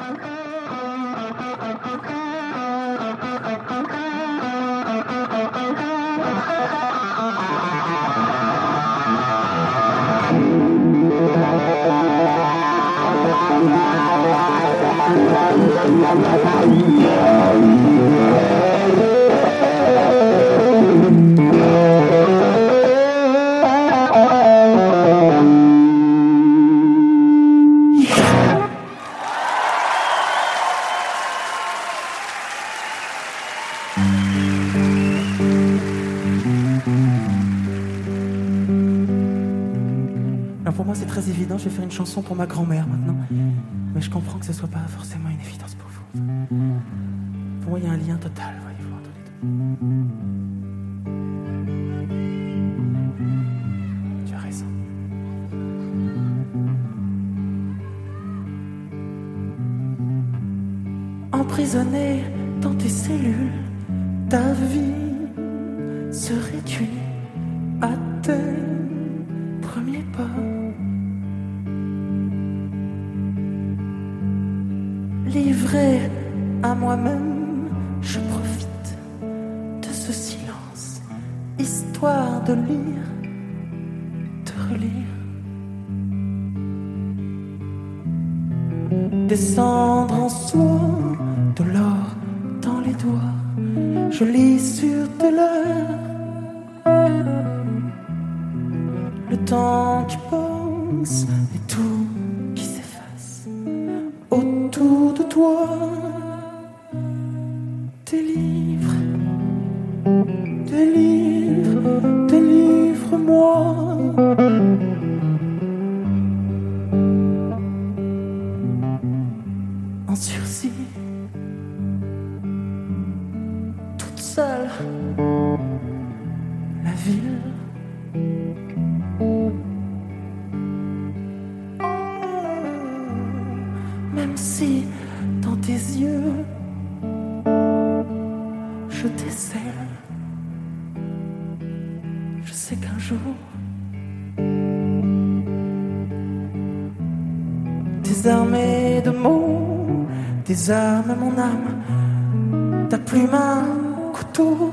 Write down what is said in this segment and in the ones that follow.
Alors pour moi c'est très évident, je vais faire une chanson pour ma grand-mère maintenant. Mais je comprends que ce soit pas forcément une évidence pour vous. Pour moi il y a un lien total, voyez-vous, entre les deux. Tu as raison. Emprisonné dans tes cellules, ta vie se réduit à tes premiers pas. Livré à moi-même, je profite de ce silence, histoire de lire, de relire. Descendre en soi, de l'or dans les doigts, je lis sur tes lèvres le temps qui passe et tout qui s'efface autour de toi. Délivre-moi. En sursis, toute seule, la ville. Même si dans tes yeux je décèle, je sais qu'un jour désarmé de mots, désarme mon âme, ta plume un couteau.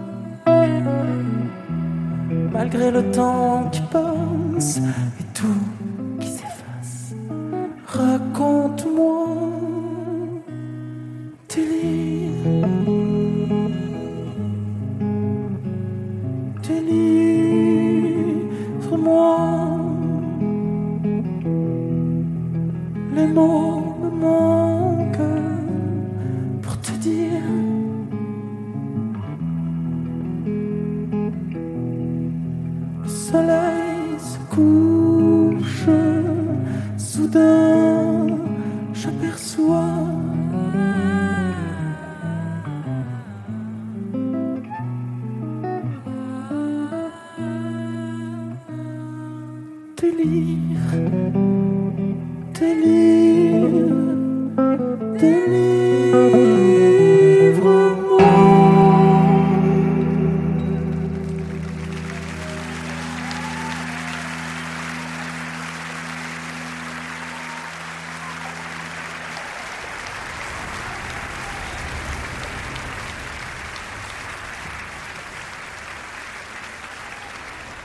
Malgré le temps qui passe et tout qui s'efface, raconte-moi tes livres. Délivre-moi. Les mots me manquent pour te dire le soleil se couche, soudain j'aperçois tes livres.